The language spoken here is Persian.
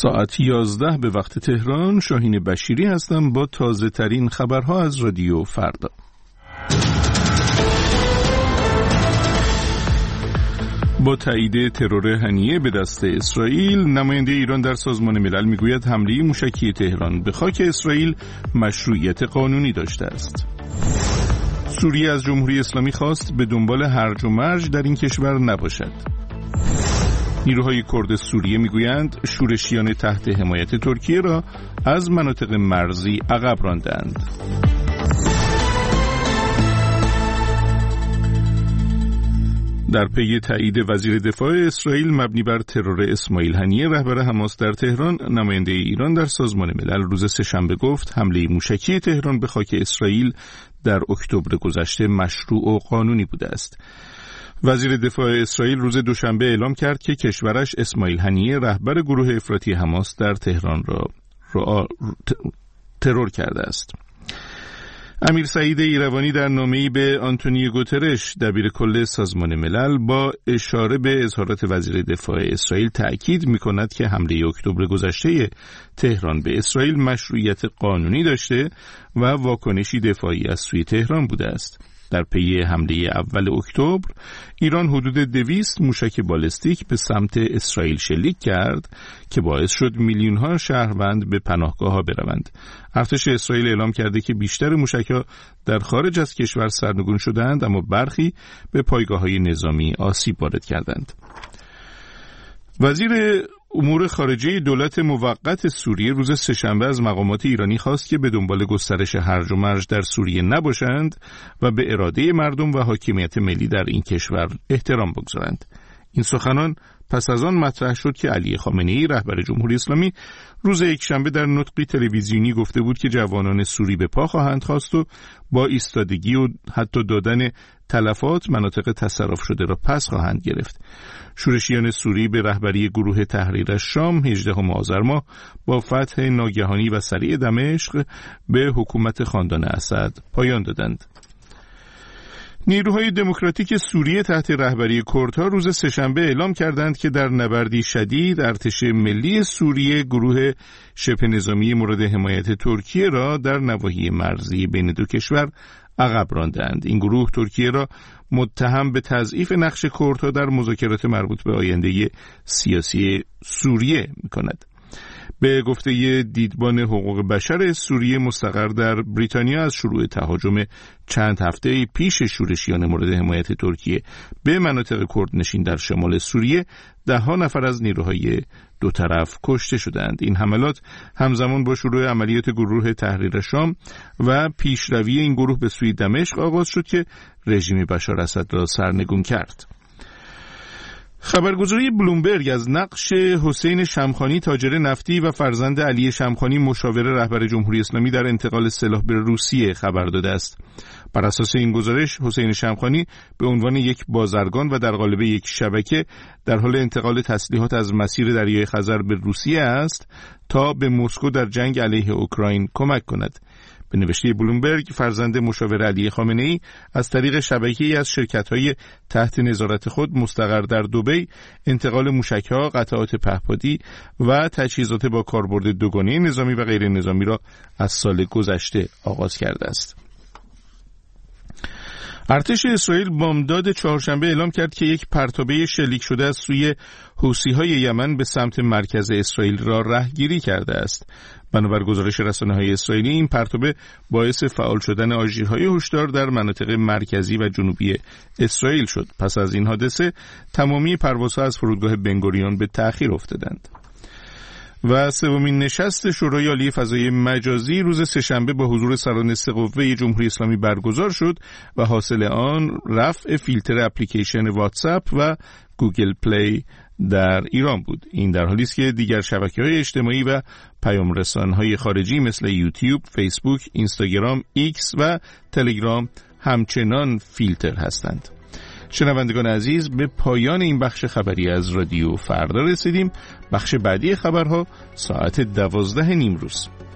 ساعت 11 به وقت تهران. شاهین بشیری هستم با تازه ترین خبرها از رادیو فردا. با تایید ترور هنیه به دست اسرائیل، نماینده ایران در سازمان ملل میگوید حمله موشکی تهران به خاک اسرائیل مشروعیت قانونی داشته است. سوریه از جمهوری اسلامی خواست به دنبال هرج و مرج در این کشور نباشد. نیروهای کرد سوریه میگویند شورشیان تحت حمایت ترکیه را از مناطق مرزی عقب راندند. در پی تایید وزیر دفاع اسرائیل مبنی بر ترور اسماعیل هنیه رهبر حماس در تهران، نماینده ایران در سازمان ملل روز سه‌شنبه گفت حمله موشکی تهران به خاک اسرائیل در اکتبر گذشته مشروع و قانونی بوده است. وزیر دفاع اسرائیل روز دوشنبه اعلام کرد که کشورش اسماعیل هنیه رهبر گروه افراطی حماس در تهران را ترور کرده است. امیر سعید ایروانی در نامه‌ای به آنتونیو گوترش دبیر کل سازمان ملل با اشاره به اظهارات وزیر دفاع اسرائیل تأکید می‌کند که حمله اکتبر گذشته تهران به اسرائیل مشروعیت قانونی داشته و واکنشی دفاعی از سوی تهران بوده است. در پی حمله اول اکتبر ایران حدود 200 موشک بالستیک به سمت اسرائیل شلیک کرد که باعث شد میلیون‌ها شهروند به پناهگاه‌ها بروند. ارتش اسرائیل اعلام کرده که بیشتر موشک‌ها در خارج از کشور سرنگون شدند، اما برخی به پایگاه‌های نظامی آسیب وارد کردند. وزیر امور خارجه دولت موقت سوریه روز سه‌شنبه از مقامات ایرانی خواست که به دنبال گسترش هرج و مرج در سوریه نباشند و به اراده مردم و حاکمیت ملی در این کشور احترام بگذارند. این سخنان پس از آن مطرح شد که علی خامنه‌ای رهبر جمهوری اسلامی روز یکشنبه در نطقی تلویزیونی گفته بود که جوانان سوری به پا خواهند خواست و با ایستادگی و حتی دادن تلفات مناطق تصرف شده را پس خواهند گرفت. شورشیان سوری به رهبری گروه تحریر شام 18 آذر ماه با فتح ناگهانی و سریع دمشق به حکومت خاندان اسد پایان دادند. نیروهای دموکراتیک سوریه تحت رهبری کردها روز سه‌شنبه اعلام کردند که در نبردی شدید ارتش ملی سوریه گروه شبه نظامی مورد حمایت ترکیه را در نواحی مرزی بین دو کشور عقب راندند. این گروه ترکیه را متهم به تضعیف نقش کردها در مذاکرات مربوط به آینده سیاسی سوریه می‌کند. به گفته دیدبان حقوق بشر سوریه مستقر در بریتانیا، از شروع تهاجم چند هفته پیش شورشیان مورد حمایت ترکیه به مناطق کردنشین در شمال سوریه 10 نفر از نیروهای دو طرف کشته شدند. این حملات همزمان با شروع عملیات گروه تحریر شام و پیشروی این گروه به سوی دمشق آغاز شد که رژیم بشار اسد را سرنگون کرد. خبرگزاری بلومبرگ از نقش حسین شمخانی تاجر نفتی و فرزند علی شمخانی مشاور رهبر جمهوری اسلامی در انتقال سلاح به روسیه خبر داده است. بر اساس این گزارش حسین شمخانی به عنوان یک بازرگان و در قالب یک شبکه در حال انتقال تسلیحات از مسیر دریای خزر به روسیه است تا به مسکو در جنگ علیه اوکراین کمک کند. به نوشته بلومبرگ، فرزند مشاور علی خامنه‌ای از طریق شبکه‌ای از شرکت‌های تحت نظارت خود مستقر در دبی انتقال موشک‌ها، قطعات پهپادی و تجهیزات با کاربرد دوگانه نظامی و غیر نظامی را از سال گذشته آغاز کرده است. ارتش اسرائیل بامداد چهارشنبه اعلام کرد که یک پرتابه شلیک شده از سوی حوثی‌های یمن به سمت مرکز اسرائیل را رهگیری کرده است. بنابر گزارش رسانه‌های اسرائیلی، این پرتابه باعث فعال شدن آژیرهای هشدار در مناطق مرکزی و جنوبی اسرائیل شد. پس از این حادثه تمامی پروازها از فرودگاه بنگوریون به تأخیر افتادند. و سومین نشست شورای عالی فضای مجازی روز سه‌شنبه با حضور سران سه قوه جمهوری اسلامی برگزار شد و حاصل آن رفع فیلتر اپلیکیشن واتساپ و گوگل پلی در ایران بود. این در حالی است که دیگر شبکه‌های اجتماعی و پیام‌رسان‌های خارجی مثل یوتیوب، فیسبوک، اینستاگرام، ایکس و تلگرام همچنان فیلتر هستند. شنوندگان عزیز، به پایان این بخش خبری از رادیو فردا رسیدیم. بخش بعدی خبرها ساعت 12 نیمروز.